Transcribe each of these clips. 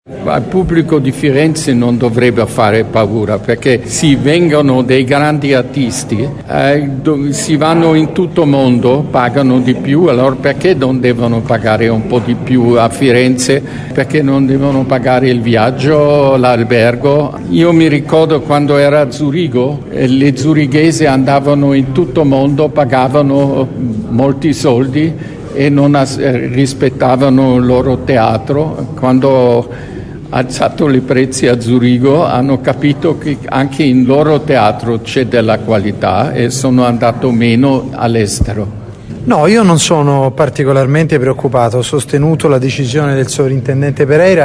Al pubblico di Firenze non dovrebbe fare paura, perché si vengono dei grandi artisti, si vanno in tutto il mondo, pagano di più, allora perché non devono pagare un po' di più a Firenze? Perché non devono pagare il viaggio, l'albergo? Io mi ricordo quando era a Zurigo, le zurighesi andavano in tutto il mondo, pagavano molti soldi e non rispettavano il loro teatro. Quando alzato i prezzi a Zurigo hanno capito che anche in loro teatro c'è della qualità e sono andato meno all'estero. No, io non sono particolarmente preoccupato, ho sostenuto la decisione del sovrintendente Pereira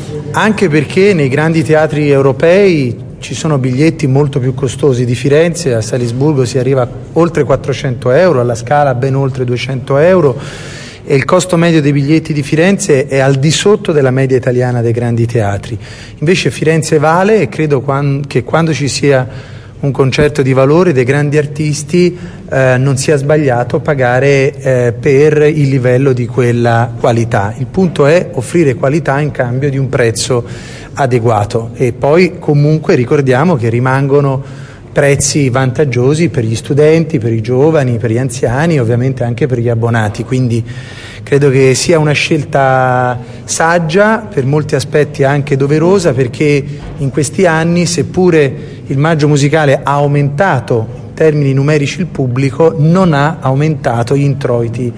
anche perché nei grandi teatri europei ci sono biglietti molto più costosi di Firenze. A Salisburgo si arriva oltre 400 euro, alla Scala ben oltre 200 euro. E il costo medio dei biglietti di Firenze è al di sotto della media italiana dei grandi teatri. Invece Firenze vale e credo che quando ci sia un concerto di valore dei grandi artisti non sia sbagliato pagare per il livello di quella qualità. Il punto è offrire qualità in cambio di un prezzo adeguato e poi comunque ricordiamo che rimangono prezzi vantaggiosi per gli studenti, per i giovani, per gli anziani, ovviamente anche per gli abbonati, quindi credo che sia una scelta saggia, per molti aspetti anche doverosa, perché in questi anni, seppure il Maggio Musicale ha aumentato in termini numerici il pubblico, non ha aumentato gli introiti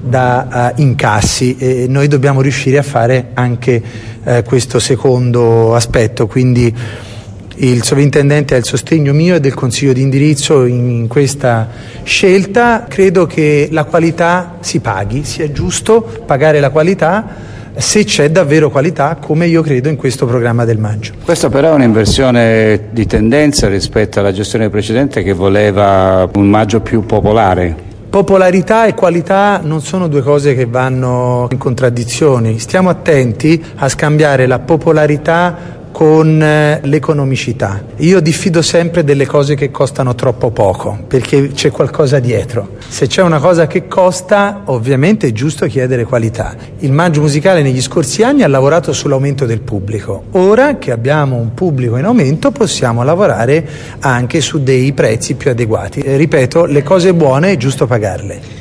da incassi e noi dobbiamo riuscire a fare anche questo secondo aspetto, quindi il sovrintendente ha il sostegno mio e del consiglio di indirizzo in questa scelta. Credo che la qualità si paghi, sia giusto pagare la qualità se c'è davvero qualità, come io credo in questo programma del maggio. Questo però è un'inversione di tendenza rispetto alla gestione precedente che voleva un maggio più popolare. Popolarità e qualità non sono due cose che vanno in contraddizione. Stiamo attenti a scambiare la popolarità con l'economicità. Io diffido sempre delle cose che costano troppo poco, perché c'è qualcosa dietro. Se c'è una cosa che costa, ovviamente è giusto chiedere qualità. Il Maggio Musicale negli scorsi anni ha lavorato sull'aumento del pubblico. Ora che abbiamo un pubblico in aumento possiamo lavorare anche su dei prezzi più adeguati. Ripeto, le cose buone è giusto pagarle.